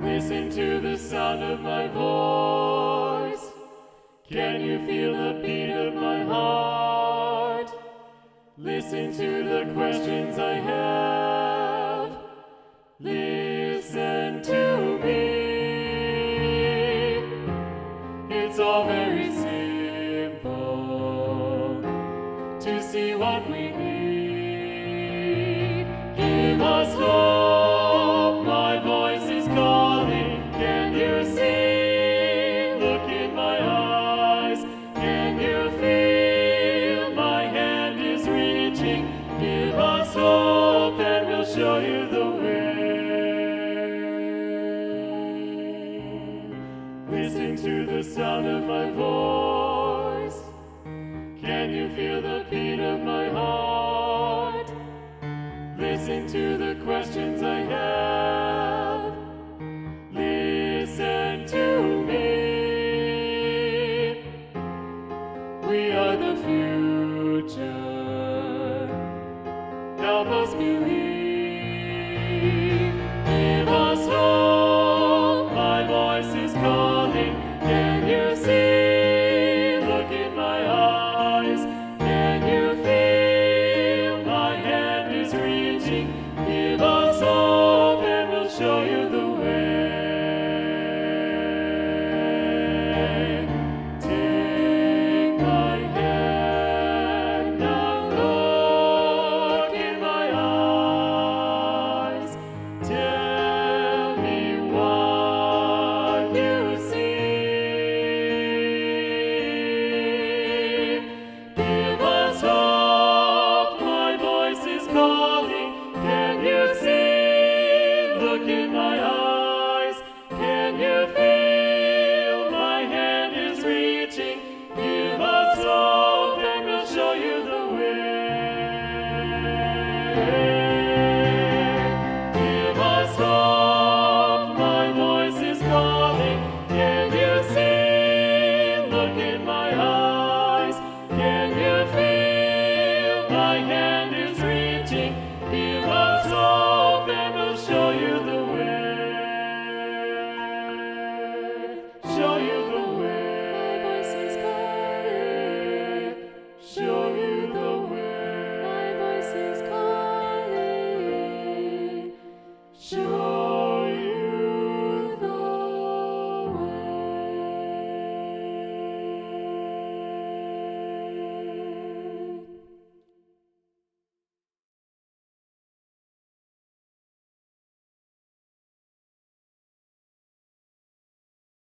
Listen to the sound of my voice. Can you feel the beat of my heart? Listen to the questions I have. Listen to me. It's all very simple to see what we need. Give us hope, my voice is calling. Can you see? Look in my eyes. Can you feel? My hand is reaching. Give us hope and we'll show you the way. Listen to the sound of my voice. Can you feel the beat of my heart? Listen to the questions I have. Listen to me. We are the future. Help us believe. Give us hope. My voice is calling. Can you see? Look in my eyes. Can you feel? My hand is reaching. Give us hope and we'll show you the way. Take my hand now, look in my eyes. Tell me what you see. Give us hope, my voice is calling. Can you see? Look in my eyes. Can you feel? My hand is reaching. Give us hope and we'll show you the way. Give us hope, my voice is calling.